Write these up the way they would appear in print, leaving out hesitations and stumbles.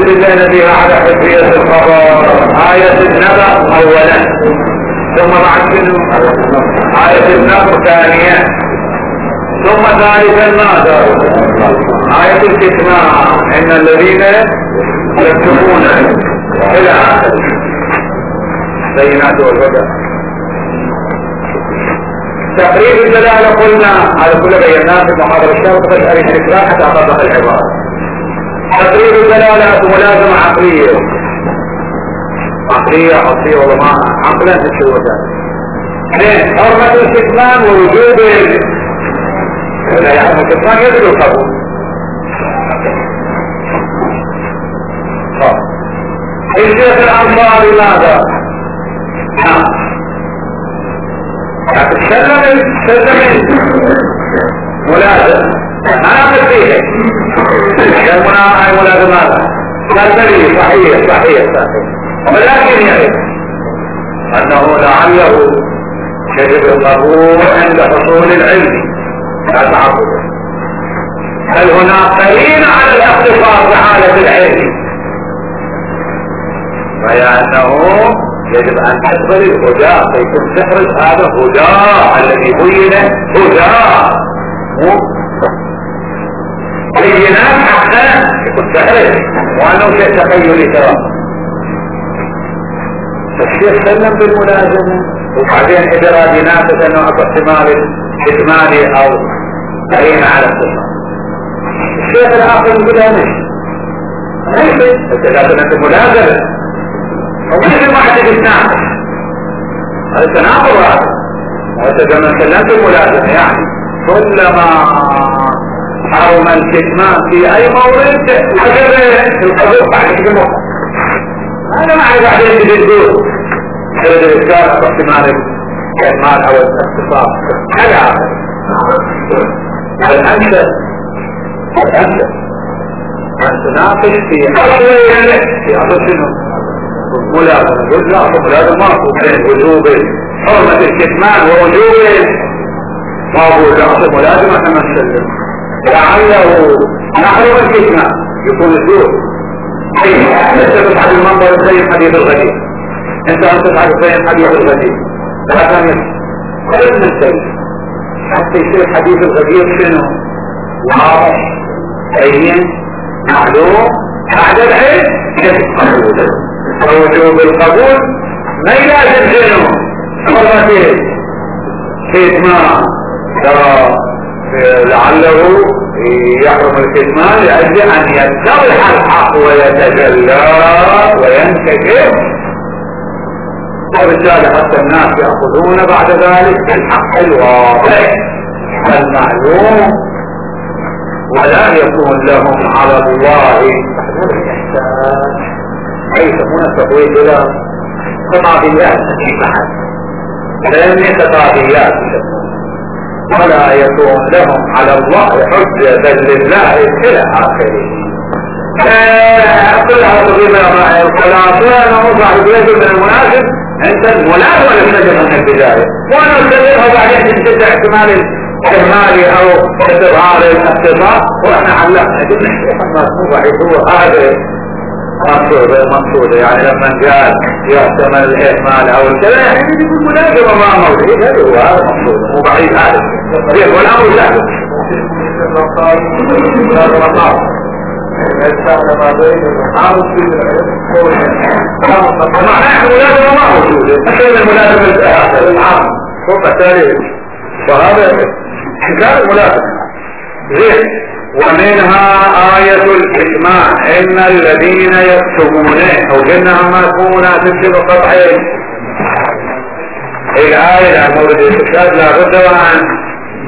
استدلال بها على حجية الخبر آية النبأ أولا، ثم بعد آية النبأ ثانيا، ثم ثالثا ماذا؟ آية الكتمان إن الذين يكتمون إلى آخر بينات والهدى. تقريب الدلالة قلنا على كل بينات في محاضرة الشرط فاسأل الشكرا حتى أطبق العبارة. تقريب الدلالة ملازمة عقلية، عقلية عقلية والله ما عقلا تشوه ذلك. حرمة الكتمان ووجوب لا يعني الكتمان يدل القبول. الشيخ الأنصاري ماذا؟ سلم ملازم أنا أقول فيه يومنا أي ملازم هذا كالدليل صحيح ولكن يعرف أنه لعله يجب القبول عند حصول العلم لا تعبد، بل هناك دليل على الاختصاص بحالة العلم، فهي أنه يجب أن تقبل الهدى فيكون سحر هذا هدى الذي بين هدى بينات حقا يكون سحر وأنه شيء تخيلي ترى. فالشيخ سلم بالملازمة وبعدين إذا نافذ أنه احتمال إجمالي أو تعين على الصفة. الشيخ الآخر يقول مش لازم أنت ملازمة ومثل واحد يتناقض هذا التناقض هذا كما سلمت الملازمة يعني كلما حرم الكتمان في أي مورد حجب القبول بعد كده هذا ما عايز بعدين تجدوه حيث الإسكار باحتمال الكتمان أو الاختصاص هذا الأنشأ أن تناقش في أصل شنو ملازمة لا ملازمة ماكو بين وجوب حرمة الكتمان ووجوب ماكو أصل ملازمة كما نسلم لعله نحرم الكتمان يكون الدور انت تفعل المنظر السيد حديث الغدير انت تفعل السيد حديث الغدير لا كان يفعل السيد حتى يصير حديث الغدير شنو واضح بين معلوم بعد العلم يجب قبوله ووجوب القبول ما يلازم شنو حرمة الكتمان لعله يحرم الكتمان لأجل أن يتضح الحق ويتجلى وينكشف وبالتالي حتى الناس يأخذون بعد ذلك الحق الواضح المعلوم ولا يكون لهم على الله احسان أي هنا تقويت إلى خطابيات لأن خطابيات ولا يكون لهم على الله حجة بل لله إلى آخره. كلها تضيبها الخلاصة نوضع بيده من المناسب أنت الملازم ولا تجد من البداية وأنا أستدرها بعدين تنتج احتمال الإهمالي أو إظهار الاختصاص وإحنا علقنا جدا مضعف هذا مقصودة يعني لما قال يحتمل الإهمال أو الكلام يعني يقول ملازمة ما موجود هذا هو هذا مقصودة مو بعيد هذا والأمر سهل معناه الملازمة ما موجودة أشياء الملازمة العام فوق التاريخ وهذا حكاية الملازمة زين. ومنها آية الكتمان إن الذين يكتمونه أو جنها مكونة تكتب قطعين الآية مورد الاستشهاد لا بد وأن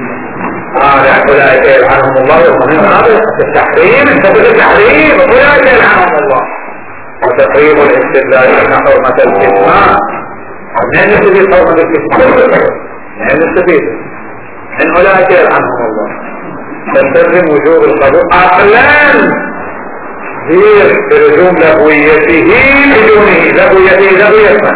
أولئك يلعنهم الله ومن هذا التحريم انتبه التحريم أولئك يلعنهم الله وتقريب الاستدلال أن حرمة الكتمان من يستفيد حرمة الكتمان من يستفيد إن أولئك يلعنهم الله تستلزم وجوب القبول عقلا بلزوم لغويته بدونه لغويته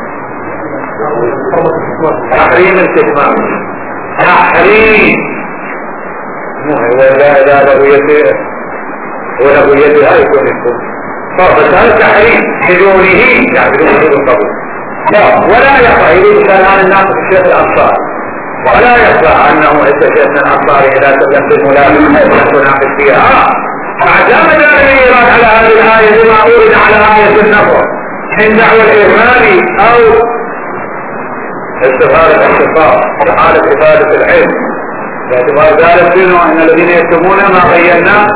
تحريم الكتمان تحريم لا لغويته ولغويتها يكون فصار التحريم بدونه يعني بدون وجود القبول. ولا يخفى يريد الآن الناس في الشيخ الأنصاري ولا يخفى أنه شيخنا الأنصاري إذا تكلم في الملازمة تناقش فيها فاعتمد الإيراد على هذه الآية بما أورد على آية النفر من دعوى الإهمال أو استفادة الشفاء حالة إفادة العلم باعتبار ذلك شنو أن الذين يكتمون ما بيناه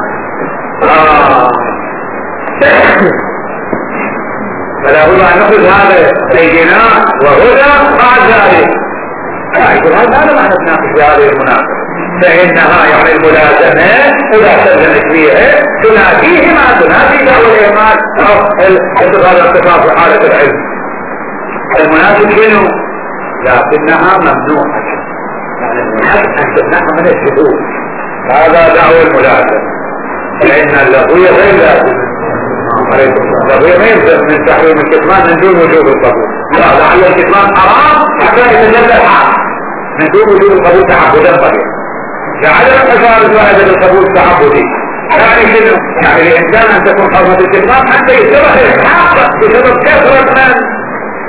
فلا بد أن نأخذ هذا بينات وهدى بعد ذلك يقول هذا معنى تناقش بهذه المناسبة فإنها يعني الملازمة إذا سلمت فيها تنافيه ما تنافي دعوة الإيمان أو استفادة الاتفاق في حالة العلم المناسب شنو؟ لكنها ممنوعة يعني المناسب أن تمنعها من الشذوذ هذا دعوة الملازمة لأن اللغوية غير لازم اللغوية ما يلزم من تحريم الكتمان من دون وجوب القبول لا لعل الكتمان حرام حتى يتجلى الحال من دون وجوب القبول تعبدا طبيعي لعدم حفاظ فائدة القبول تعبدي يعني شنو؟ يعني الإنسان أن تكون حرمة الكتمان حتى يتبع الحق بسبب كثرة من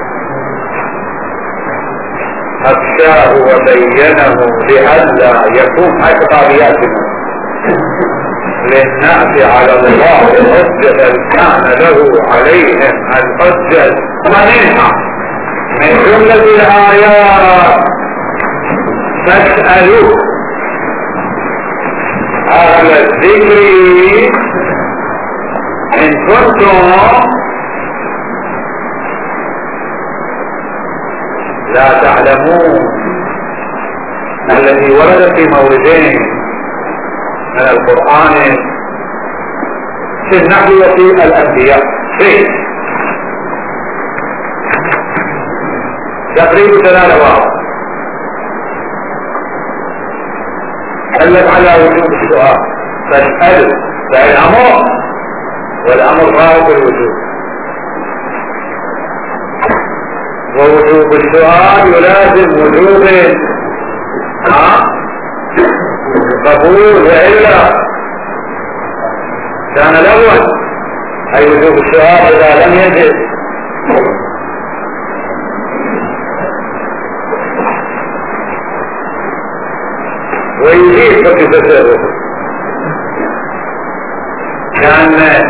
أخشاه وبينه لئلا يكون اعتقادياتنا للناس على الله حجة كان له عليهم الحجة ومنها من جملة الآيات فاسألوا أهل الذكر إن كنتم لا تعلمون الذي ورد في موردين من القرآن في النحو وفي الأنبياء في تقريب دلالة واحدة دلت على وجوب السؤال فاسأل فالأمر والأمر غاية الوجوب ووجوب السؤال يلازم وجوب قبول وإلا كان الأول أي وجوب السؤال إذا لم يجد ويجيب فكذا كان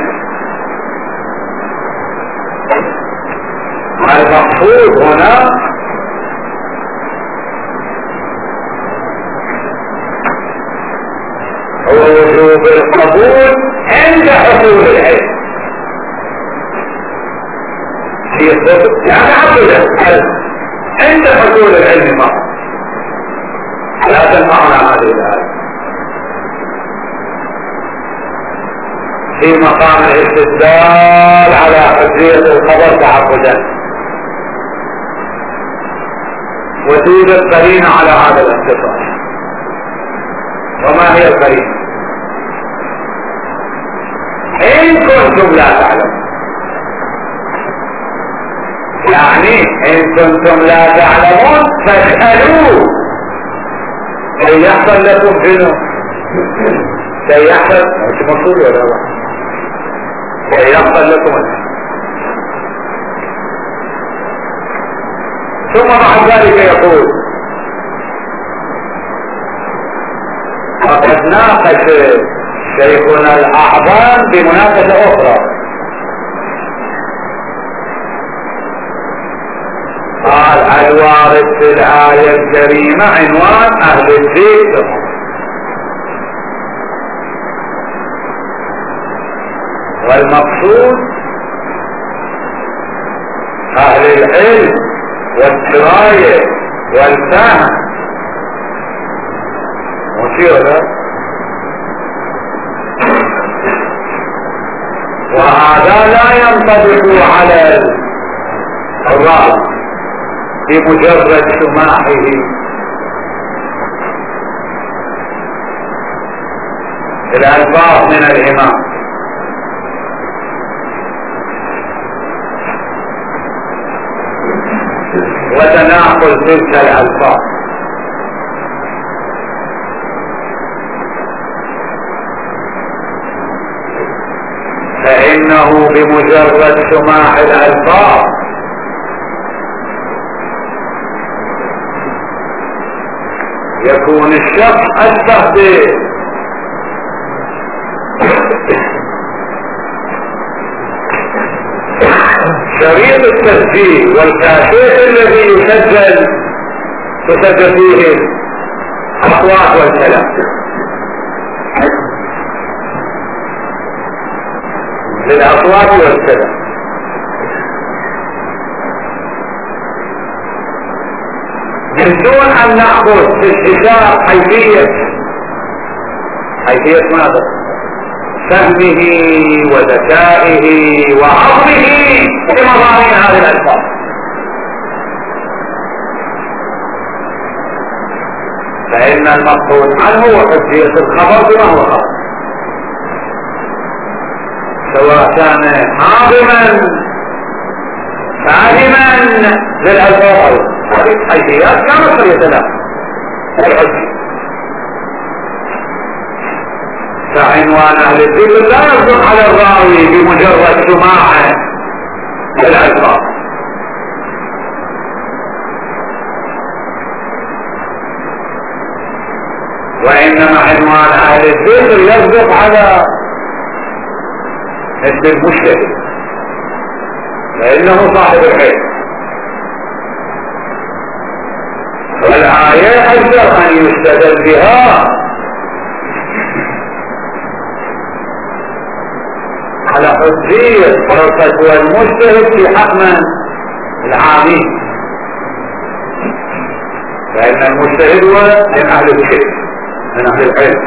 المقصود هنا هو وجوب القبول عند حصول العلم هي الصدق يعني عبدا عند حصول العلم ما لا تنفعنا هذه الآية في مقام الاستدلال على حجية الخبر تعبدا وتوجد قرينة على هذا الانتصار وما هي القرينة؟ إن كنتم لا تعلمون يعني إن كنتم لا تعلمون فاسألوا كي يحصل لكم شنو؟ كي يحصل مش مقصود ولا لا؟ كي يحصل لكم ثم بعد ذلك يقول وقد ناقش شيخنا الأعظم بمناقشة أخرى قال الوارد في الآية الكريمة عنوان أهل الذكر والمقصود أهل العلم والدراية والفهم مثيرة وهذا لا ينطبق على الرأي بمجرد سماعه الألفاظ من الإمام وتناقل تلك الألفاظ فإنه انه بمجرد سماع الالفاظ يكون الشخص اشبه شريط التسجيل والكاسيت الذي تسجل فيه الاصوات والكلام للاصوات والكلام. من دون ان ناخذ في الحساب حيثية ماذا؟ فهمه وذكائه وعظمه لمضامين هذه الالفاظ. فان المقصود عنه وحجية الخبر بما هو خبر، سواء كان حاضما فاهما للالفاظ. هذه الحيثيات كانت يتلاقى الحجة. فعنوان اهل الذكر لا يصدق على الراوي بمجرد سماع الالفاظ، وانما عنوان اهل الذكر يصدق على مثل المجتهد فانه صاحب العلم. والآية أجدر أن يستدل بها على حجية الفتوى المجتهد في حق من؟ العامين. فإن المجتهد هو من أهل العلم، من أهل العلم.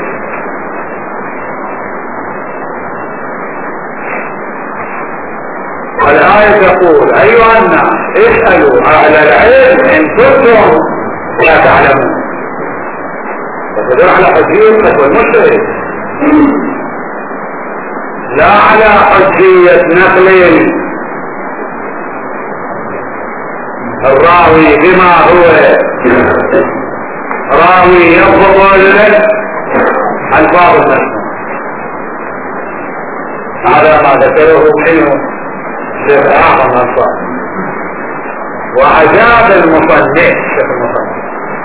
والآية تقول أيها الناس اسألوا أهل العلم إن كنتم لا تعلمون. فتدل على حجية فتوى المجتهد لا على حجية نقل الراوي بما هو راوي يضبط الفاظ المسموع. هذا ما ذكره منه شيخ اعظم الانصار وعجاب المصنف شيخ المصنف.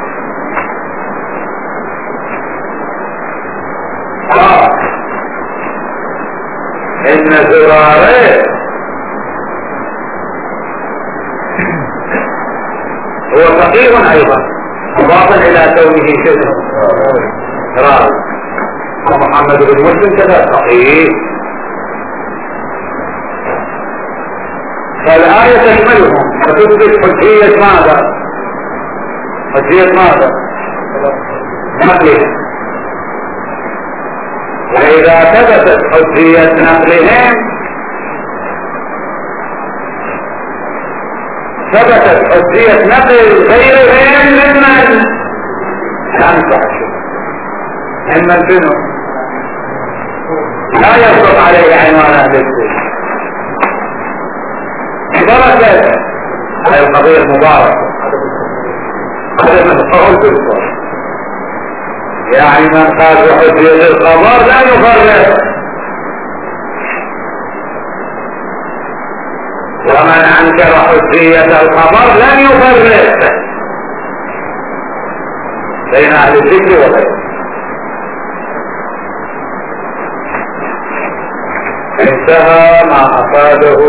ان زراره هو فقيه ايضا مضافا الى كونه شيخ راوي، ومحمد بن مسلم كذا فقيه. فالآية تشملهم فتثبت حجية ماذا؟ حجية ماذا؟ نقلهم. وإذا ثبتت حجية نقلهم ثبتت حجية نقل غيرهم ممن ينفع ممن شنو؟ لا يصدق عليه عنوان أهل السنة. درجة هذه القضية المباركة هذا من قول بالقول، يعني من قال بحجية الخبر لا يفرق، ومن انكر حجية الخبر لن يفرق بين اهل الذكر وغيره. انتهى ما افاده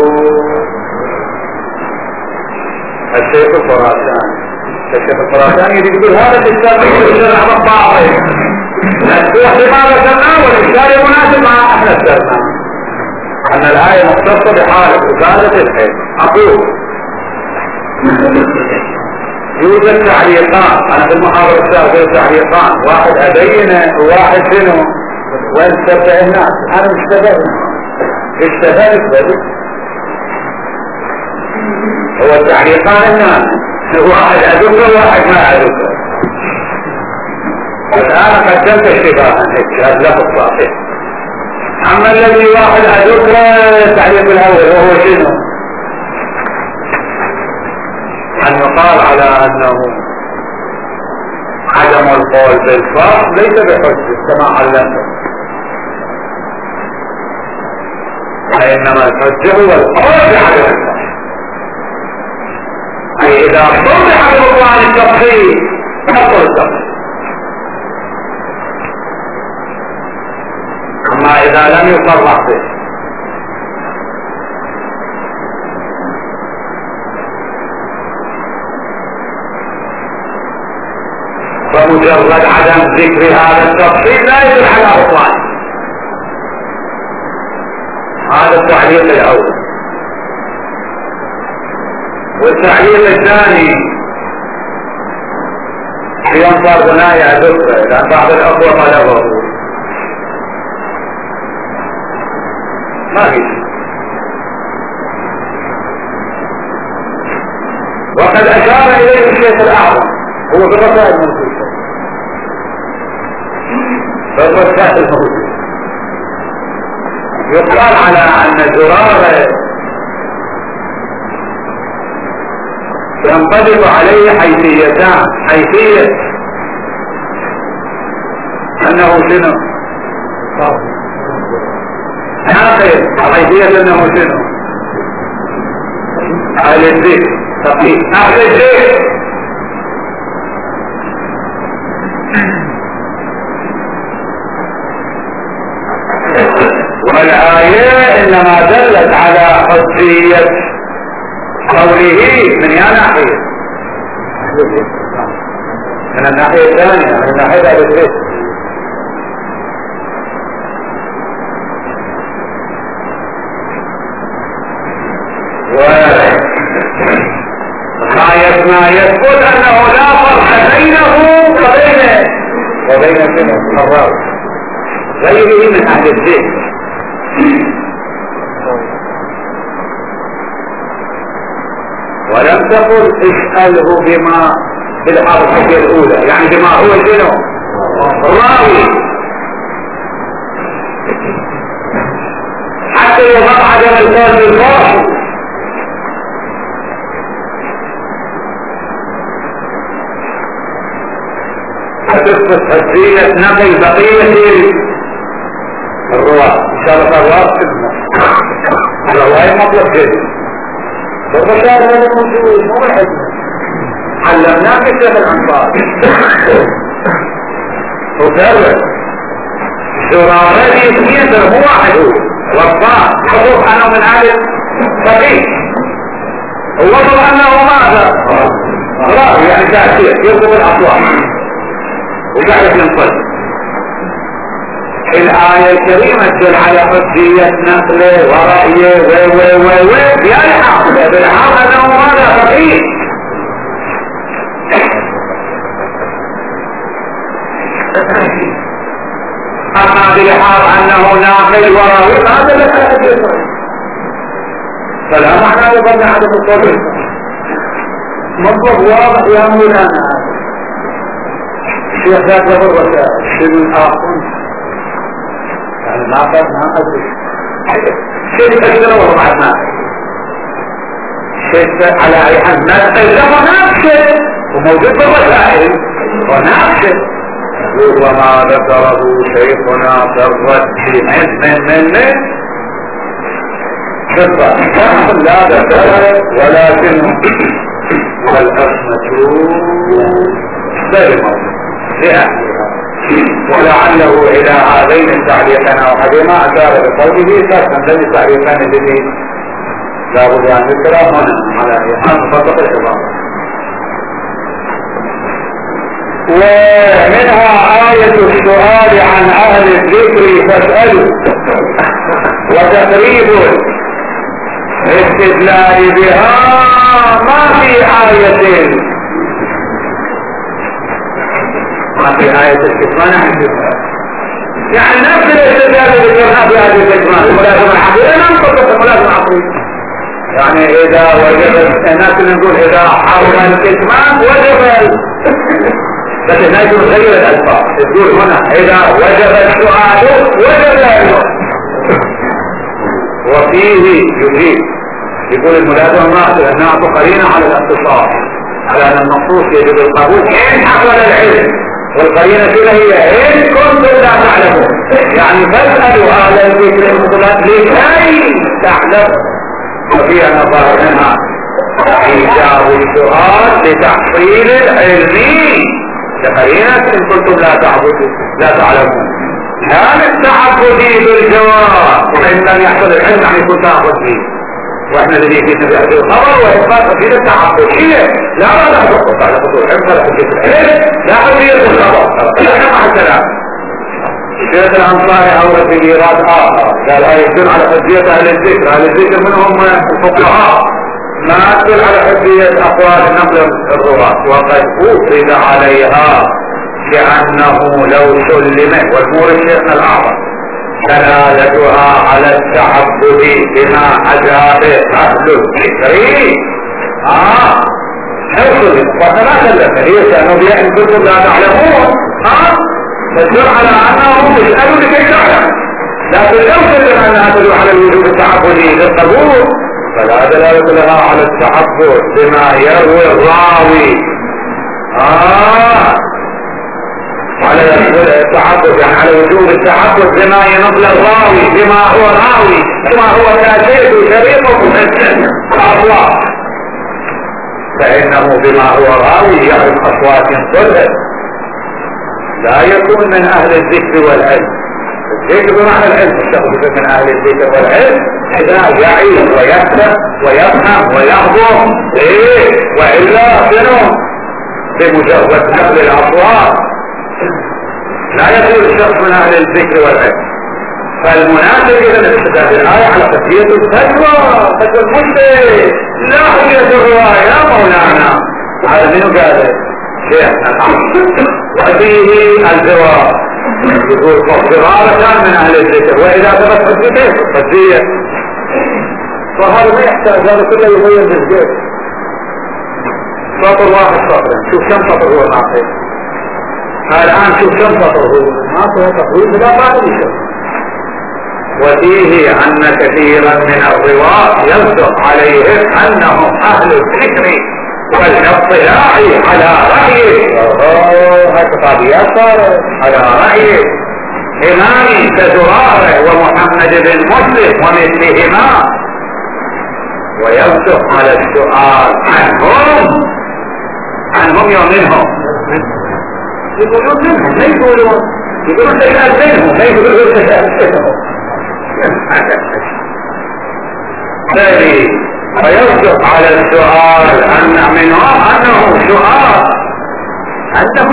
الشيخ الخراساني. الشيخ الخراساني يقول هذا الإشكال يقول على الطاعة واحتمال ذكرناه والإشكال مناسب مع احنا ذكرناه أن الآية مختصة بحالة إفادة الحلم. أقول يوجد تعليقان، أنا في المحاضرة السابقة تعليقان، واحد أبينه وواحد شنو وين تبدأ الناس. أنا مش اشتغلت بدي هو التعليقان الناس، واحد أذكر وواحد ما أذكر. الآن قدمت اشتباها اللفظ صحيح. أما الذي واحد أذكر التعليق الأول وهو شنو؟ أن يقال على أنه عدم القول بالفرق ليس بحجة كما علمت. فإنما الحجة هو القول بعدم التفصيل. أي إذا صرح ببطلان التفصيل نقول التفصيل. أما إذا لم يصرح به فمجرد عدم ذكر هذا التفصيل لا يدل على بطلان. هذا التعليق الأول. والتعليق الثاني ينظر بناية دكتور لأن بعض الأخوة طلبه ما في. وقد أشار إليه الشيخ الأعظم هو بالرسائل الموجودة يقال على أن زرارة ينطبق عليه حيثيتان. حيثية أنه شنو؟ حيثية أنه شنو؟ أهل الذكر تقييد أهل الذكر. والآية إنما دلت على حجية قوله من يا ناحية، من الناحية الثانية، من الناحية الثالثة. ما يثبت أنه لا فرق بينه وبين الراوي غيره من أهل الذكر. ولم تقل اسأله بما في الحركة الأولى، يعني بما هو شنو؟ الراوي، حتى يضع عدم القول بالفاصل. فتثبت حجية نقل بقية الرواة. إن شاء الله الرواة الرواية مطلب جديد. والرشاد هذا موجود مو الحجة. علمناك الشيخ الأنصار وكرر زرارة اثنين هو واحد وضاء حضور أنه من أهل صحيح ووضع أنه ماذا؟ راوي يعني تأثير يضرب الأصوات وقاعد ينطلق. الآية الكريمة تدل على حجية نقله ورأيه يلحق بالحق أنه ماذا فقيه. أما بلحاظ أنه ناقل ورأيه هذا لا حجية، فلا معنى يظن عدم الطبيعي. مطلب واضح يا مولانا. الشيخ ذات له الرسائل شنو الآخر يعني ما أدري شيء أجل وضعت ما شيء على أي حد ما تقلقه نفسه وموجود بالرسائل ونفسه وما ذكره شيخنا كالرد من شفا لا ذكر ولكن والأسمة سلمه لأهلها. ولعله إلى هذين التعليقين أو حديما أشار بقوله فاسم ذلك التعليقين الذي لا بد أن يذكر هنا على إيحان فقط الإضافة. ومنها آية السؤال عن أهل الذكر فاسألوا، وتقريب الاستدلال بها ما في آية الاستثناء يعني نفس الاستدلال اللي ذكرناه في هذه الاستثناء الملازمة الحقيقية ننطق الملازمة العقلية. يعني إذا وجب الناس نقول إذا حرم الكتمان وجب، بس الناس تغير الألفاظ تقول هنا إذا وجب السؤال وجب العلم. وفيه يجيب يقول الملازمة ما نعطي قرينة على الاختصاص على أن النصوص يجب القبول إن حصل العلم، والقرينة هي إن كنتم لا تعلمون. يعني فاسألوا على الذكر المطلق لكي تعلم. وفي نظر منها إيجاب السؤال لتحصيل العلم لقرينة إن كنتم لا تعبدوا لا تعلمون. كان التعبدي بالجواب وإن لم يحصل العلم يعني يكون تعبدي، واحنا الذي يجينا بهذه الخبر وإثبات تفسير التعبدية لا نحضر على خطوة العلم ولا حجية العلم لا حجية الخبر لا مع الكلام. شيخ الأنصاري أورد في إيراد آخر قال لا يدل على حجية أهل الذكر. أهل الذكر منهم الفقهاء ما تدل على حجية أقوال نقل الرواة وقد أفرد عليها لأنه لو سلم والمور شيخنا الأعظم دلالتها على التعبد بما أجاب أهل الذكر لو سلم وإحنا ما سلمنا ليش؟ لأنه بيأن كنتم لا تعلمون تدل على أنهم يسألوا لكي تعلم، لكن لو سلم أنها تدل على الوجوب التعبدي للقبول فلا دلالة لها على التعبد بما يروي الراوي على التعبد يعني على وجوب التعبد بما ينقل الراوي بما هو راوي بما هو كاتب وشريف ومسجد أصوات، فإنه بما هو راوي يعرف أصوات كلها لا يكون من أهل الذكر والعلم. الذكر بمعنى العلم الشخص من أهل الذكر والعلم إذا يعي ويفهم ويفهم ويحضر وإلا شنو بمجرد نقل الأصوات لا يكون الشخص من أهل الذكر والعلم. فالمناسب إذا الاستدلال الآية على تسوية الفتوى المشترك لا حجية الرواية يا مولانا. هذا منه قال شيخنا وفيه الجواب يقول فضرارة من أهل الذكر وإذا ثبت حجيته فالدية فهذا ما يحتاج هذا كله يبين بالجيش سطر واحد سطر. شوف كم سطر هو ناقص الآن شوف كم سطر هو ناقص تقريبا لا بعد يشوف. وفيه أن كثيرا من الرواة يصدق عليهم أنهم أهل الذكر والاطلاع على رأيه هكذا على رأيه إمام كزرارة ومحمد بن مسلم ومثلهما ويصدق على السؤال عنهم يومينهم يقولون منهم لا يقولون تشاهد منهم لا يقولون تشاهد منهم ثاني فيصدق على السؤال أن منهم أنه السؤال شنو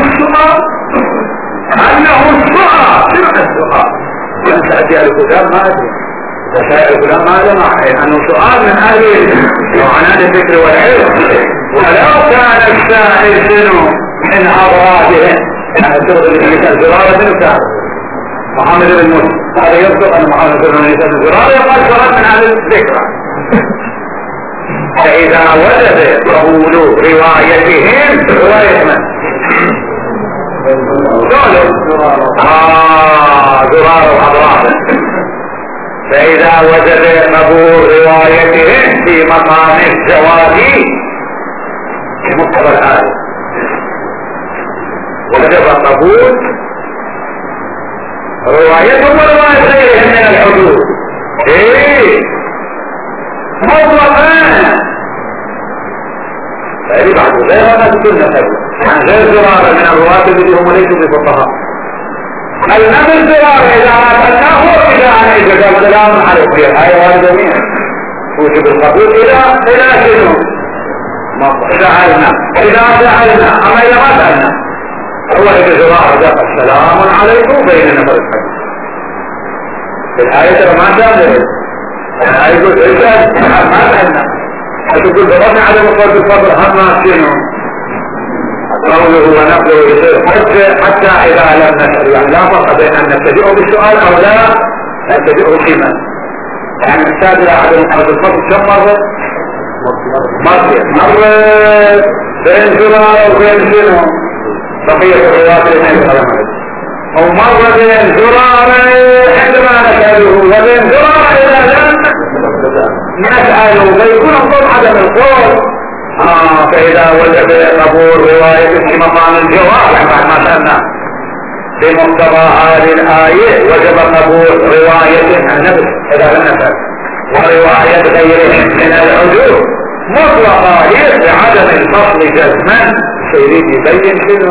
السؤال وانت أتي الكتاب ما أدري تشاهد الكلام ما أدري معه أنه سؤال من أهل عنان الذكر والعلم. ولو كان السائل شنو من أضرابهم يعني الشغل اللي كان زرارة منه كان محمد بن مسلم هذا يصدق أن محمد بن مسلم زرارة يقال سؤال من أهل الذكر. فإذا وجد قبول روايتهم رواية من؟ زرارة وأضرابه. فإذا وجد قبول روايتهم في مقام الجواز في مقتضى الآية وجب قبول روايتهم ورواية غيرهم من الحدود مطلقا. فإذا بعد غير ما تكون نسبه عن غير زرارة من الرواة الذي هم ليسوا بفقهاء النبي الزرارة إذا أتناه إذا أنا إذا كان سلام عليك في الآية وهذا جميع توجب القبول إلى شنو سألنا إذا أما إذا ما سألنا هو إذا زرارة دقى السلام عليكم بين نفر الحديث في الآية ما سألنا الآية يقول إذا ما سألنا فتقول بضمن عدم فرد الفضل هم شنو قوله ونقله يصير حتى إذا لم نسأل يعني لا فرق بين أن نبتدئه بالسؤال أو لا نبتدئه فيما يعني نحتاج إلى عدم فرد الفضل كم مرة؟ مرة بين زرارة وبين شنو بقية الروايات اللي ما يتكلم عليه ومرة بين زرارة عندما نسأله وبين زرارة إذا لم نسأله فيكون الضوء عدم القول فإذا وجد قبول رواية في مقام الجواب بعد ما سألنا بمقتضى هذه الآية وجب قبول رواية عن النبي إذا لم نفعل ورواية غيرهم من العدول مطلقة هي بعدم الفصل جزما. سيريد يبين شنو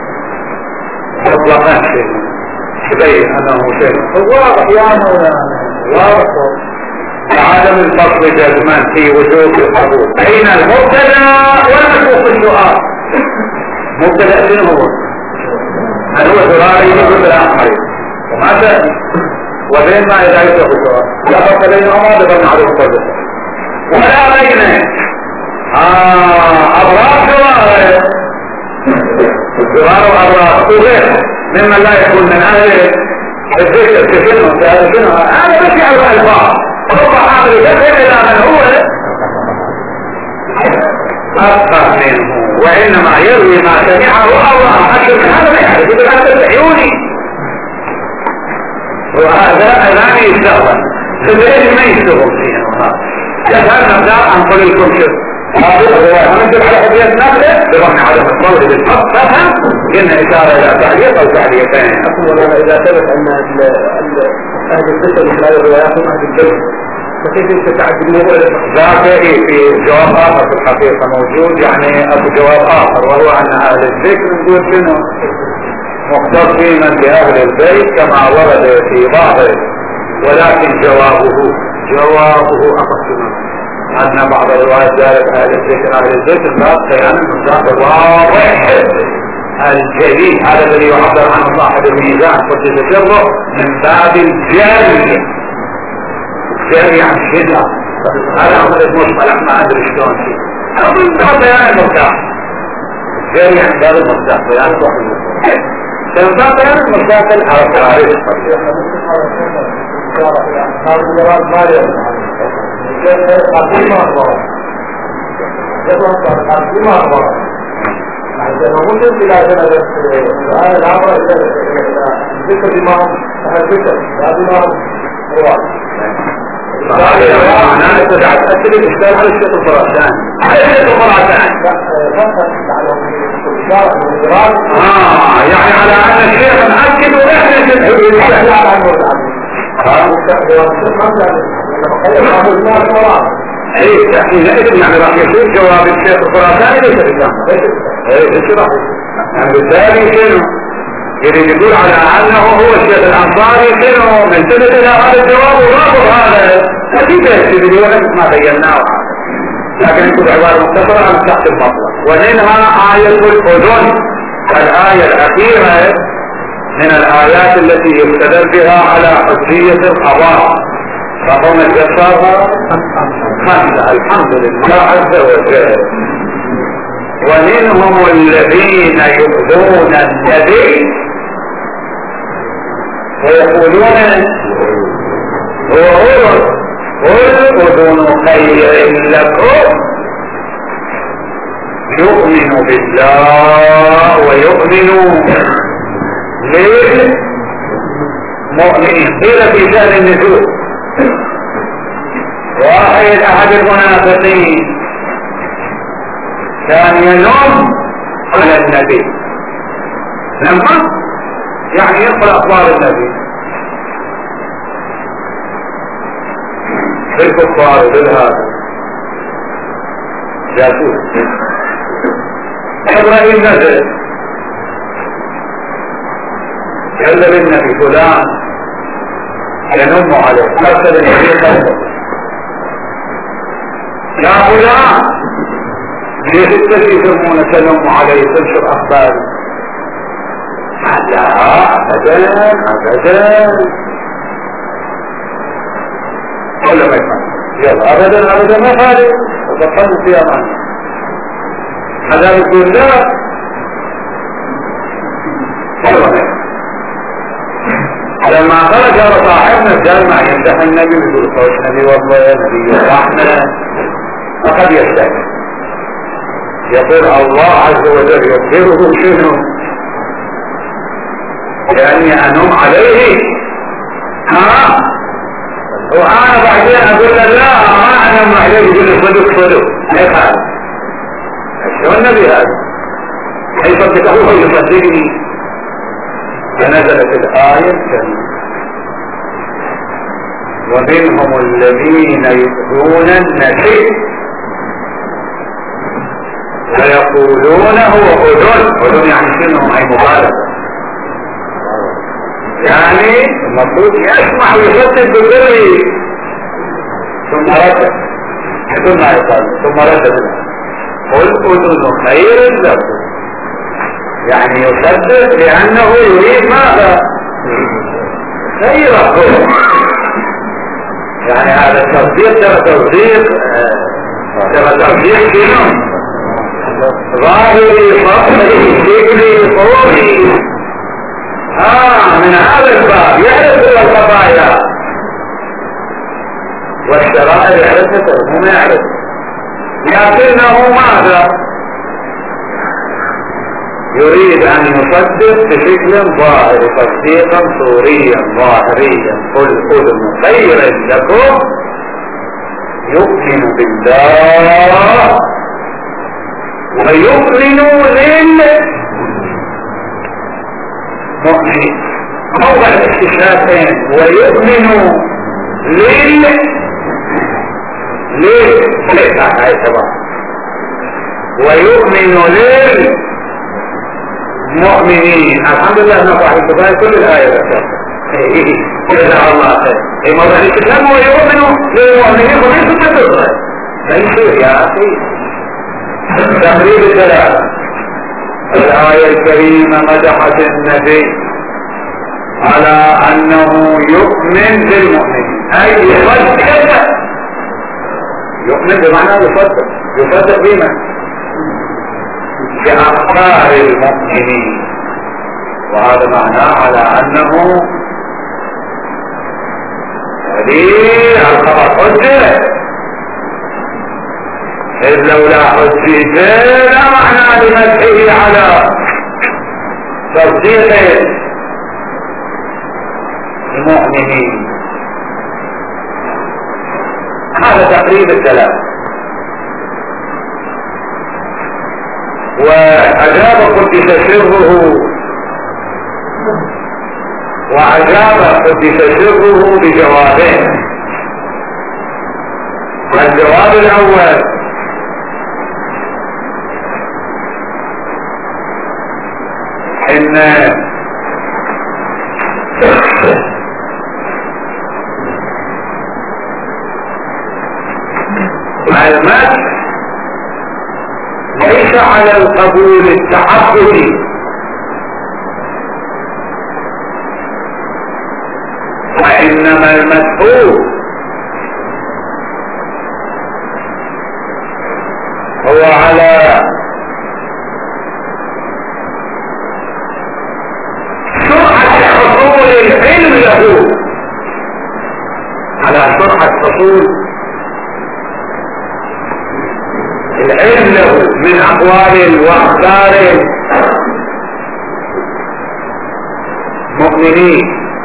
مطلقا شنو يبين انه شنو واضح يا مولانا واضح عدم الفصل جزما في وجوب القبول بين المبتدا والمشروط السؤال. مبتدا شنو هو؟ هل هو زراري يقول بالاحمر وماذا وبين ما اذا يترك السؤال لا فرق بينهما بل معروف القدر ولا بين اضرار زرار واضرار وغيره ممن لا يكون من اهل الذكر كشنه كشنه هذا بس يعرف الفاظ ربع عامل يذكر الى من هو اكثر منه وانما يروي ما سمعه الله اكثر من هذا. ما يعرف يقول هذا عيوني وهذا اذاني يستغرب فليش ما يستغرب فيها يفهم نبدا انقل لكم شيء هننزل على حديث نقله بضمن عدم القول بالحق فهم قلنا اشاره الى تعليق او تعليقين. اصلا اذا ثبت ان اهل القصه من هذه الروايات هم اهل البيت فكيف تتعدد ذاك في جواب اخر في الحقيقه موجود يعني ابو جواب اخر وهو ان اهل الذكر نقول شنو مختصين باهل البيت كما ورد في بعضه ولكن جوابه اخص ان بعض الروايات ذلك اهل الذكر لا بيان المصداق الواضح الجليل هذا الذي يعبر عنه صاحب الميزان قدس سره من باب الجاري عن الشدة. هذا هو المصطلح ما ادري شلون فيه اظن بيان المصداق جاري عن باب المصداق بيان صاحب بيان المصداق العربي ممكن بلا جنة الآن العبرة ذكر الإمام الذكر الإمام هو أنا أتأكد الإشكال على الشيخ الخراساني يعني على أن الشيخ مأكد وإحنا ايه حينئذ يعني راح يصير جواب الشيخ الخراساني ليس بالجامعة ايش راح يعني بالتالي شنو يريد يقول على انه هو الشيخ الانصاري شنو من سنة الى هذا الجواب ورابط هذا اكيد يكتب ونفس ما بيناه لكن يكون عبارة مختصرة عن تحت المطلق. ومنها آية الأذن الآية الأخيرة من الآيات التي يستدل بها على حجية القضاء فهم الجسارة خمسة الحمد لله عز وجل. ومنهم الذين يؤذون النبي ويقولون قل أذن خير لكم يؤمن بالله ويؤمن للمؤمنين. قيل في شأن النزول واحد احد المنافقين كان ينوم على النبي لما يعني يقرأ اخبار النبي بالكفار وبالهذا جاسوس. ابراهيم نزل كلم النبي فلان ينم عليه ارسل النبي قلبه يا فلان ليش تسمون تنم عليه تنشر اخباري؟ لا ابدا ولا ما يفعل يلا ابدا ما فعل وبطلوا في امان. هذا يقول لا لما خرج على صاحبنا الجامع يمدح النبي ويقول خوش نبي والله يا نبي الرحمة فقد يستهل يقول الله عز وجل يخبره شنو لأني أنم عليه وأنا بعدين أقول له لا ما أنم عليه يقول صدق ما يخالف شو النبي هذا يصدقه ويصدقني فنزلت الآية الكريمة ومنهم الذين يؤذون النبي ويقولون هو أذن يعني شنو أي مبالغة يعني المفروض يسمع ويفتش بكل ثم رد ثم يقال ثم رد قل أذن خير لكم يعني يصدق لأنه يريد ماذا خيركم يعني هذا التصديق ترى تصديق شنو ظاهري فضلي شكلي صوري من هذا الباب يعرف القضايا والشرائع يعرفها هو ما يعرف لكنه ماذا يريد ان يصدق بشكل ظاهر تصديقا صوريا ظاهريا قل اذن خير لكم يؤمن بالله ويؤمن للمؤمنين موضع الاستشهادين ويؤمن ويؤمن للمؤمنين الحمد لله نفع الكفاية كل الآية جزاء الله خير موضع الاستشهاد ويؤمن للمؤمنين وليس تكبر فيصير يا أخي تقريب الثلاثة الآية الكريمة مدحت النبي على أنه يؤمن بالمؤمنين أي يصدق يؤمن بمعنى يصدق بما بأخبار المؤمنين وهذا معناه على أنه دليل الخبر حجة إذ لولا حجة لا معنى لمدحه على تصديق المؤمنين هذا تقريب الكلام وأجاب قدس سره بجوابين الجواب الأول ان المدح ليس على القبول التعبدي وانما المدح هو على العلم له على سرعة حصول العلم له من أقوال وأخبار المؤمنين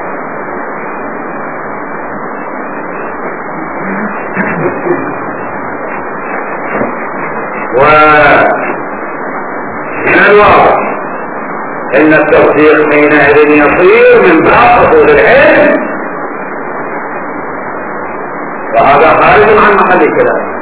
ومن الواضح ان التصديق حينئذ يصير من باب حصول العلم وهذا خارج عن محل الكلام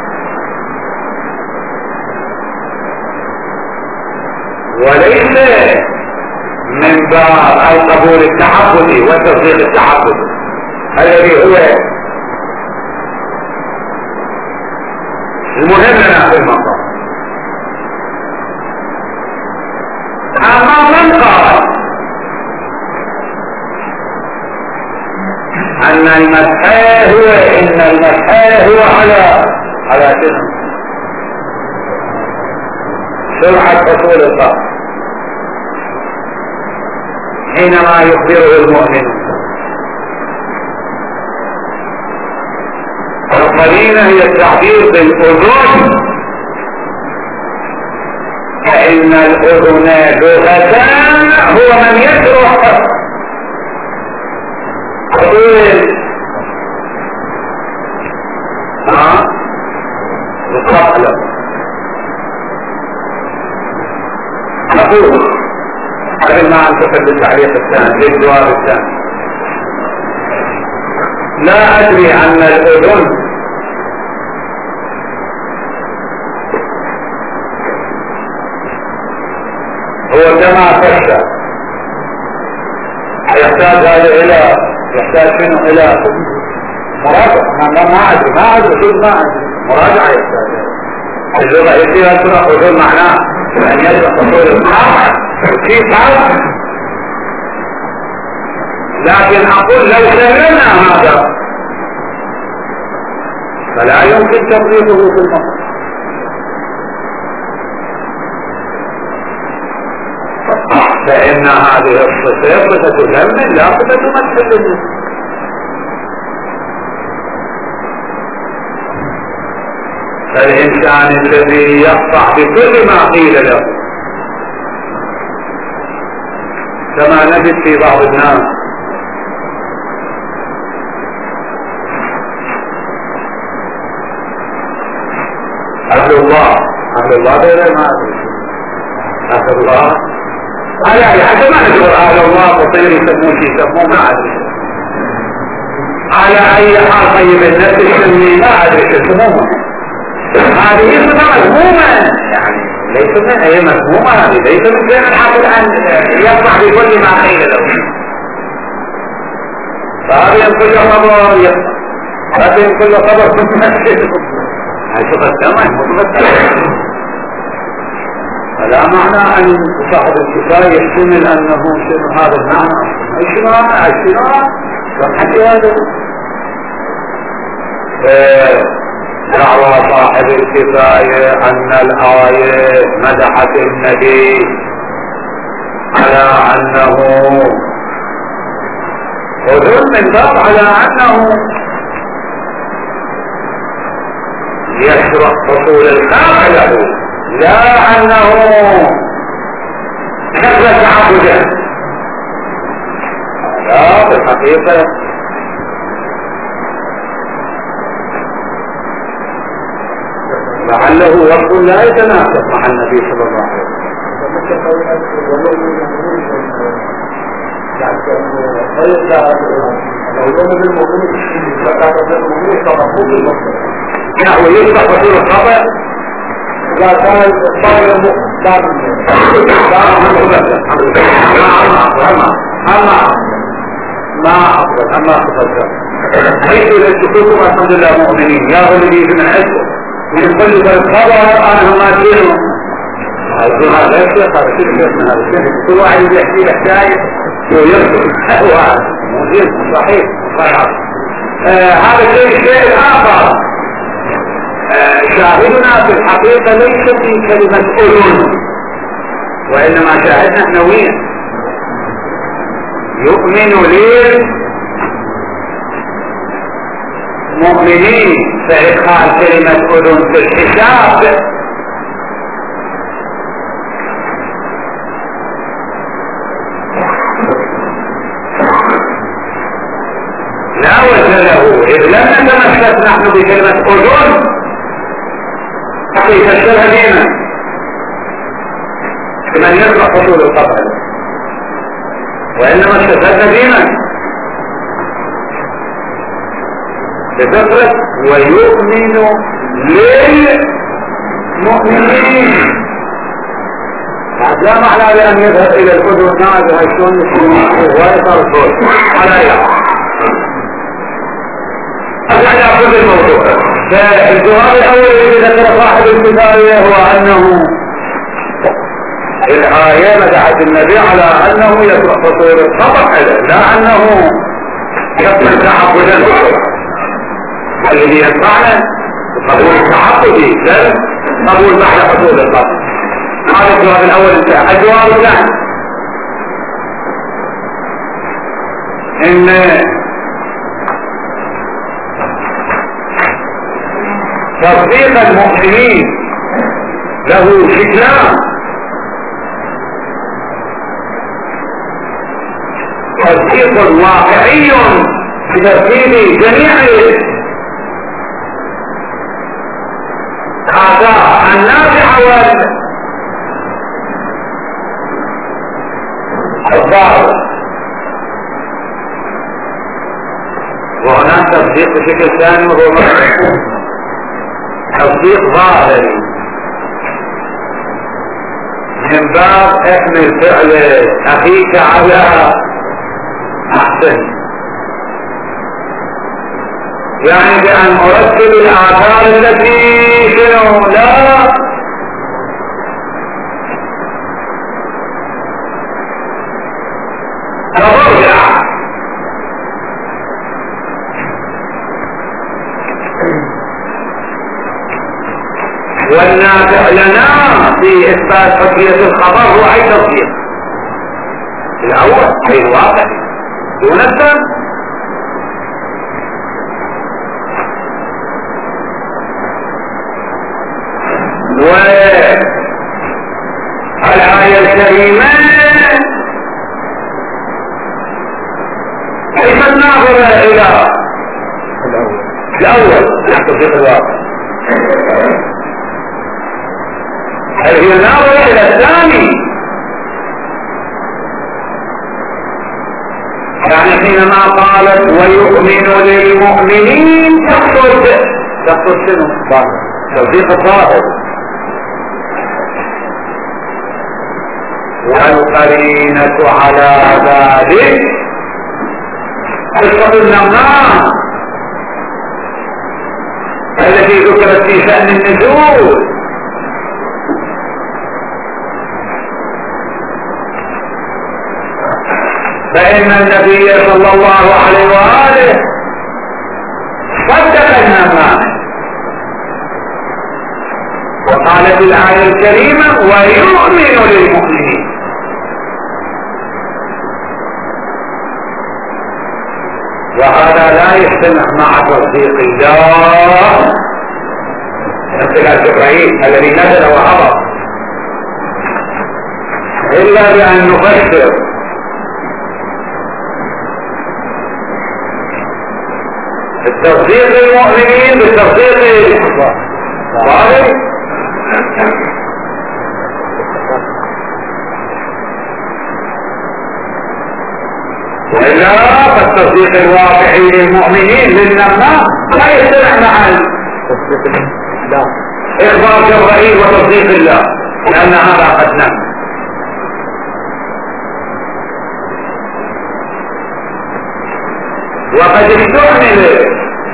وليس من باب القبول التعبدي والتصديق التعبدي الذي هو المهم لنا في المنطقة. أما من قال أن المسحة هو على سرعة حصول الطاقة حينما يخبره المؤمن القرينة هي التعبير بالأذن فإن الأذن لغتان هو من يجرح حصول القتل أقول هذا المعنى انتقل للتعليق الثاني للجواب الثاني. لا ادري ان الاذن هو كما فشى، يحتاج هذا الى يحتاج منه الى مراجعة. ما ادري شو ما ادري مراجعة يحتاج. اللغة يصير أسرع وذول معناه أن يجب تصوير الحق في صعب، لكن أقول لو سمعنا هذا فلا يمكن تطبيقه في المصر. فإن هذه الصفة ستكمل لا ستمثل النسبة. فالإنسان الذي يقطع بكل ما قيل له كما نجد في بعض الناس أهل الله غير ما أهل الله على حتى ما نقول أهل الله وطير يسمون ما أدري على أي حال. طيب الناس يسمي ما أدري يسمونه هذه صفة مذمومة، يعني ليس من هي مذمومة، هذه ليس من شيء الحاصل أن يصنع بكل ما قيل له. فهذا كل خبر يصنع، لكن كل خبر تمثل هذه صفة تمام متمثلة. فلا معنى أن صاحب الكفاية يحتمل أنه شنو هذا المعنى. الشنو كم حكي هذا دعوى صاحب الكفاية أن الآية مدحت النبي على أنه وذل من باب على أنه يشرح حصول الخاف له، لا أنه كفل تعبدا. لا في الحقيقة لعله وقت لا يتناسب مع النبي صلى الله عليه وسلم. نحو يصبح رسول الخطأ إذا كان الصبر مختار أما أفضل حيث لتكونكم الحمد لله مؤمنين يا ولدي من حسن من كل الخبر أنا ما أدري هذا لا يصير هذا شيء من هذا الشيء. كل واحد يحكي له حكاية ويصبر هو مهم صحيح. هذا شيء آخر. شاهدنا في الحقيقة ليس في كلمة أذن، وإنما شاهدنا احنويا يؤمن للمؤمنين فإدخال كلمة أذن في الحساب لا وجه له، إذ لم نتمسك نحن بكلمة أذن يفسرها دينا لمن يطلع حصول القبر، وإنما استفدنا دينا بفكرة ويؤمن للمؤمنين. لا معنى لأن يذهب إلى الأذن ناس ويكون ويصرفون على يوم أجعل كل الموضوع. فالجواب الأول الذي ذكر صاحب الكفاية هو أنه الآية مدحت النبي على أنه يصلح حصول الخطأ، لا أنه يقبل تعبدا. الذي ينفعنا قبول التعبدي بل قبول بعد حصول الخطأ. هذا الجواب الأول انتهى. الجواب الثاني إن تصديق المؤمنين له شكلان: تصديق واقعي بترتيب جميع الآثار النافعة ظاهر، وهناك تصديق بشكل ثاني وهو تصديق ظاهري من باب احمل فعل اخيك على احسن، يعني بان ارتب الاثار التي شنو لا ترجع. والنافع لنا في اثبات حجية الخبر هو اي تصديق الاول اي الواقع دون الثاني. والآية الكريمة كيف ننظر الى الاول تصديق الواقع، هل هي ناظرة الى الثاني؟ يعني حينما قالت ويؤمن للمؤمنين تقصد شنو؟ تصديق الظاهر. والقرينة على ذلك قصة النمام التي ذكرت في شأن النزول، فإن النبي صلى الله عليه وآله صدق النمام، وقالت الآية الكريمة ويؤمن للمؤمنين. وهذا لا يجتمع مع تصديق الله مثل جبرائيل الذي نزل وهبط، إلا بأن نفسر التصديق المؤمنين بالتصديق الظاهر. وإلا فالتصديق الواقعي للمؤمنين للنمام لا يجتمع مع إخبار جبرائيل وتصديق الله، لأن هذا قد نم. وقد استعمل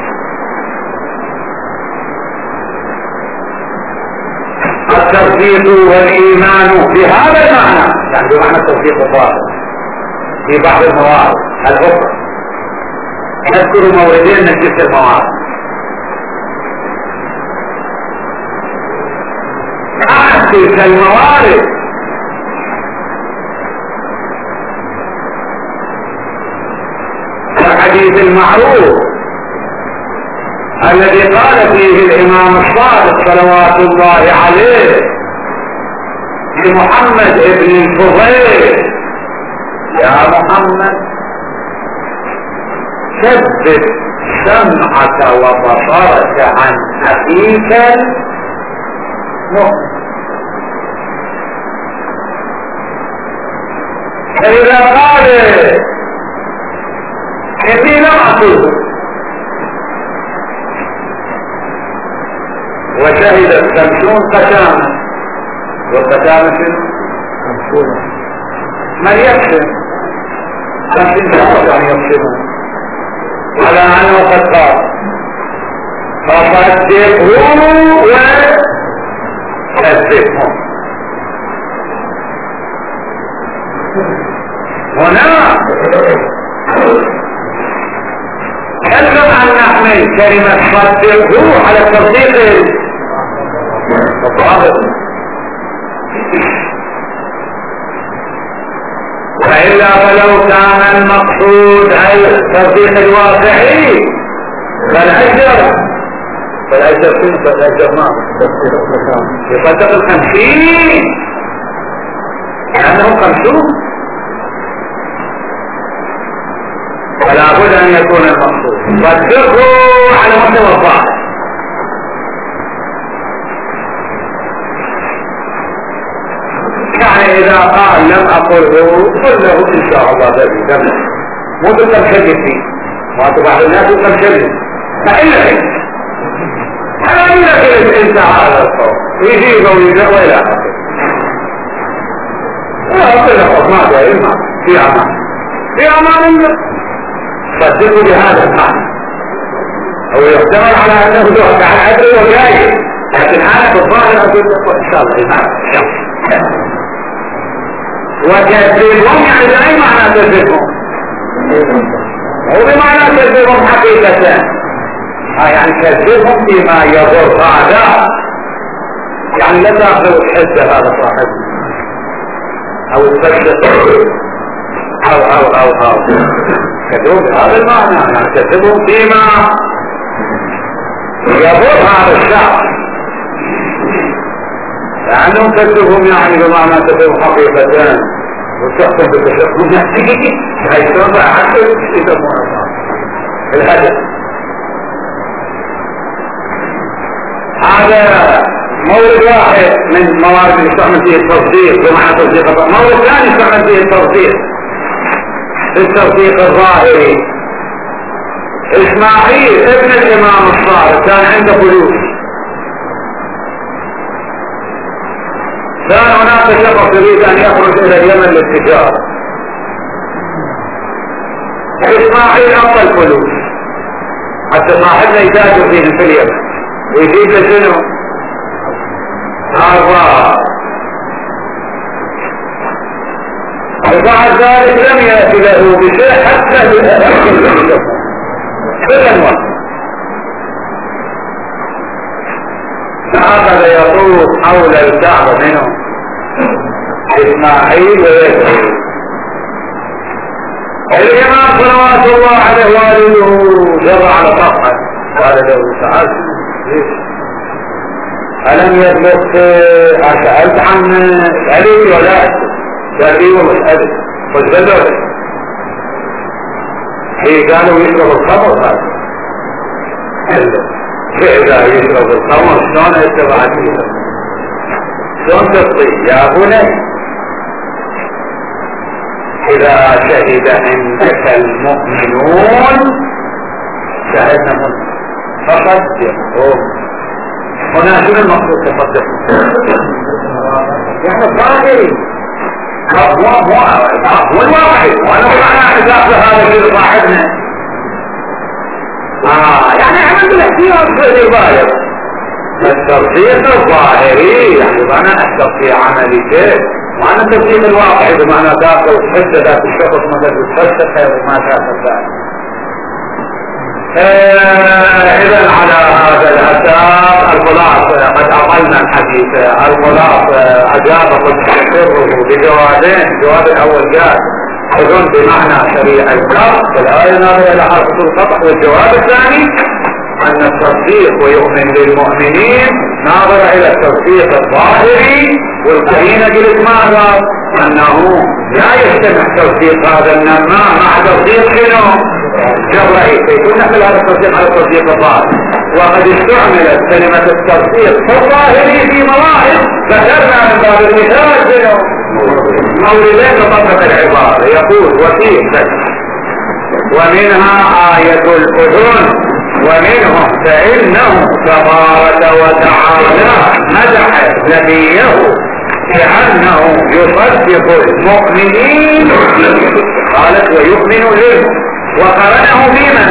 التصديق والإيمان بهذا المعنى، يعني بمعنى التصديق الظاهر في بعض المواضع الأخرى. نذكر موردين من تلك المواضع. أحد تلك الموارد الحديث المعروف الذي قال فيه الإمام الصادق صلوات الله عليه لمحمد ابن الفضيل: يا محمد ثبت سمعك وبصرك عن أخيك المؤمن، فإذا قال إني لم أقول وشهدت 50 قسامة، والقسامة شنو؟ من يقسم 50 شخص يعني يقسمون على أنه قد قال، فصدقه وكذبهم. هنا يجب أن نحمل كلمة صدقه على التصديق الظاهر، وإلا فلو كان المقصود التصديق الواقعي فالأجر كنت الأجر ما يصدق 50 لأنه 50، فلا بد أن يكون المقصود صدقه على مستوى الظاهر. يعني إذا قال لم أقله قل له إن شاء الله ذلك دمه مو تبقى مشدد فيه ما تبع الناس تبقى مشدد فإلا فيه أنا إلا كده إنت هذا الصوت يجيبه ويجيبه وإلى آخره أقول لك ما ده إما في أمان الله صدقوا بهذا المعنى أو يحتمل على أنه ذهب عن عدل وجاي لكن أنا في الظاهر أقول لك إن شاء الله إيمان وكذبهم يعني بأي معنى كذبهم وبمعنى كذبهم حقيقة يعني كذبهم فيما يضر أعداء يعني لا تأخذ الحجة هذا صاحب أو السجدة أو كذبهم بهذا المعنى يعني كذبهم فيما يضر هذا الشعب لأنهم كذبهم يعني بمعنى كذبهم حقيقتان وتحكم بالتشكل نفسه حيث تنفع حتى يسمونه الهدف هذا مورد واحد من موارد اللي يستعمل فيه التصديق بمعنى تصديق الظاهر مورد ثاني يستعمل فيه التصديق التصديق الظاهري إسماعيل ابن الإمام الصادق كان عنده فلوس كان هناك شخص يريد أن يخرج إلى اليمن للتجارة إسماعيل أعطى الفلوس حتى صاحبنا يتاجر فيهم في اليمن ويجيب لشنو؟ أربعة وبعد ذلك لم يأتي له بشيء حتى يأكل بالأنواع فأخذ يطوف حول الكعبة منه إسماعيل ويسعي الإمام صلوات الله عليه والده جرى على طفحة قال له سألت ألم يبلغ سألت عن علي ولا قال لي ومسألة فالبلغ هي قالوا يشرب الخمر هذا فإذا يشرب الخمر شلون اتبعت فيها شلون تطيب يا بني إذا شهد عندك المؤمنون شهدنا منه فصدقهم هنا شنو المقصود تصدق يعني الظاهري هو الواقعي وانا معنى حساب هذا الشيء صاحبنا يعني عملت الاحتياط في الظاهر التصديق الظاهري يعني معنى التصديق عملي كيف معنى التصديق الواقعي بمعنى ذاك الحجة ذاك الشخص مثل الفلسفة وما شابه ذلك إذن على هذا الأساس الخلاصة قد أقلنا الحديث الخلاصة أجاب قد تحفره بجوابين الجواب الأول جاء أظن بمعنى شريع القطع في الآية ناظرة إلى حرف القطع والجواب الثاني أن التصديق ويؤمن بالمؤمنين ناظرة إلى التصديق الظاهري والقرينة بالإسماء أنه لا يجتمع تصديق هذا النماء مع تصديق شنو؟ جبرائيل فيكون نحن هذا التصديق على التصديق الظاهري وقد استعملت كلمة التصديق الظاهري في مواهب ذكرنا من باب المثال شنو؟ مولدين لطبق العبارة يقول وفيه ومنها آية الأذن ومنهم فإنه تبارك وتعالى مدح نبيه بأنه يصدق المؤمنين قالت ويؤمن له وقرنه بمن؟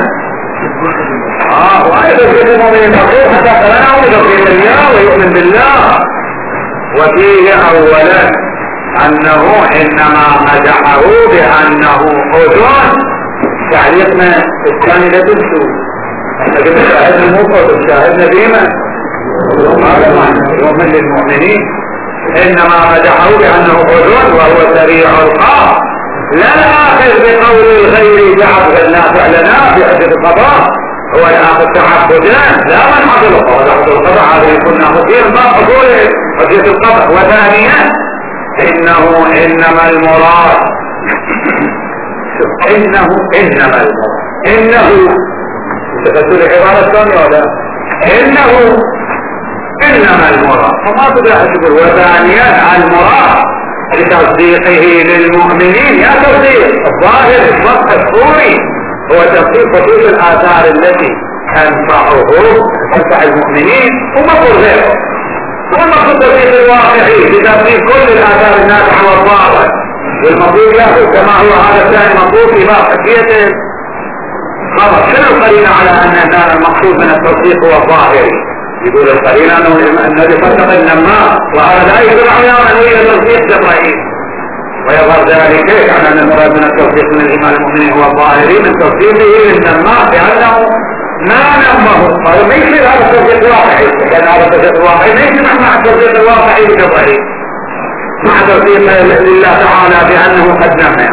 وأيضا في المؤمنين مقصود حتى قرنه بتوحيد الله ويؤمن بالله وفيه أولا أنه إنما مدحه بأنه أذن تعليقنا الثاني لا تنسوا احنا كده شاهدنا المفرد شاهدنا بما هذا معنى يؤمن للمؤمنين انما مدحه بانه اذن وهو سريع القاء لا الاخذ بقول الغير بعبد النافع لنا بحجة القضاء هو الاخذ تعبدا لا من حصل حجة القضاء هذا يكون ناخذين ما حصول حجة القضاء وثانيا انما المراد انه تفسر العبارة الثانية ولا انما المراد فما تدعى تقول وثانيا المراد لتصديقه للمؤمنين. يا تصديق الظاهر الوقت الصوري هو تصديق خصوص الآثار التي تنفع المؤمنين ومقر غيره، والمقصود تصديق الواقعي بتصديق كل الآثار النافعة والضارة، والمطلوب ياخذ كما هو هذا الثاني مطلوب في باقيته خبر. شنو القرينة على أن المقصود من التصديق هو الظاهري؟ يقول القرينة أنه النبي صدق النماء، وهذا لا يدل على أنه هي تصديق جبرائيل، ويظهر ذلك على أن المراد من التصديق من الإيمان المؤمنين هو الظاهري من تصديقه للنماء بأنه ما نمه. قالوا ما يصير هذا التصديق الواقعي، لأن هذا التصديق الواقعي ما يجمع مع التصديق الواقعي بجبرائيل، مع تصديق لله تعالى بأنه قد نمى.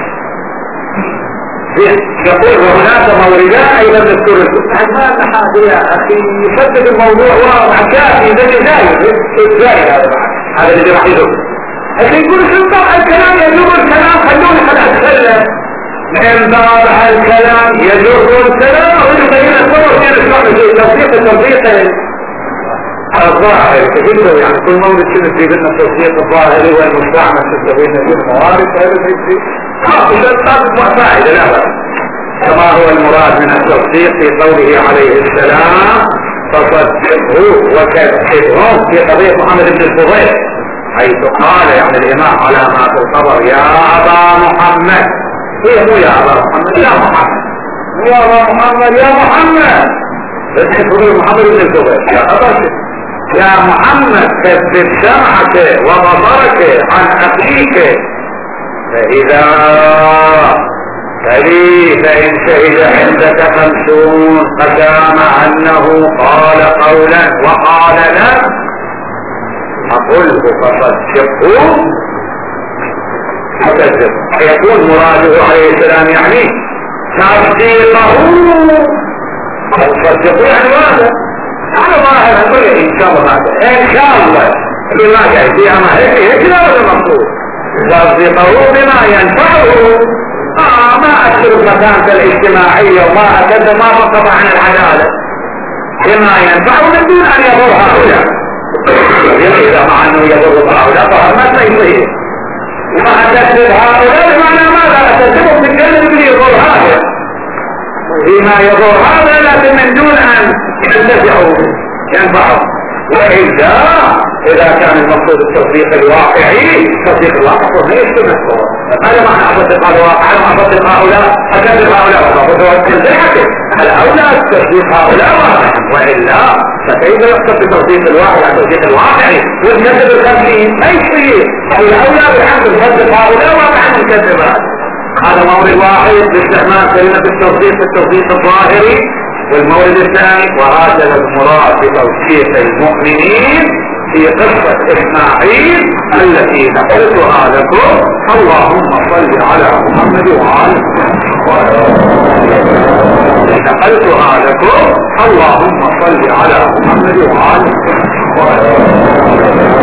يقول وهناك موردان ايضا نذكر الحمام حاجة يا اخي يشدد الموضوع واضح كافي ازاي هذا اللي راح يدور. لكن يقول شنطة الكلام يجر الكلام، خلوني اتكلم من باب الكلام يجر الكلام، ويبين الصور بين الشعب في تصديق الظاهر كجده. يعني كل مولد شنو في قلنا التصديق الظاهري والمستعمل تستوين في الموارد هذا فائدة لا بأس، كما هو المراد من التصديق في قوله عليه السلام فصدقه وكذبهم في قضية محمد بن الفضيل، حيث قال يعني الإمام على ما في الخبر يا أبا محمد، هي مو يا أبا محمد، يا محمد، يا أبا محمد، يا محمد، بس محمد بن الفضيل يا أبا يا محمد كذب سمعك وبصرك عن أخيك، فإذا فإن شهد عندك 50 فدام أنه قال قولا وقال لا فقله فصدقه فكذب. فيكون مراده عليه السلام يعني تصديقه، تصدقه يعني ماذا؟ على ظاهر نقول إن شاء الله ماذا؟ إن شاء الله بما يأتي أما هيك لا ولا مقصود تصديقه بما ينفعه. ما أكثر مكانة الاجتماعية وما أكثر ما فقط عن العدالة بما ينفعه من دون أن يضر هؤلاء. إذا مع أنه يضر هؤلاء فهذا ما يصير، وما أكثر هؤلاء بمعنى ماذا؟ أكثرهم بالجانب اللي يضر هذا بما يضر هذا، لكن من دون أن ينفعه. وإذا كان المقصود التصديق الواقعي، التصديق الواقعي ما يشتمل الصور. هذا معنى أصدق الواقع، أنا أصدق هؤلاء، أكذب هؤلاء، وأصدق الحكم. الأولى تصديق هؤلاء واقعا، وإلا فكيف يقصد بتصديق الواقع عن التصديق الواقعي والكذب 50 ما يصير. الأولى بالحمد تصدق هؤلاء واقعا الكذب. هذا مورد واحد باستعمال كلمة التصديق الظاهري. والمورد الثاني وهكذا المراد بتصديق المؤمنين في قصة إسماعيل التي نقلتها لكم. اللهم صل على محمد وعلى نقلتها لكم. اللهم صل على محمد وعلى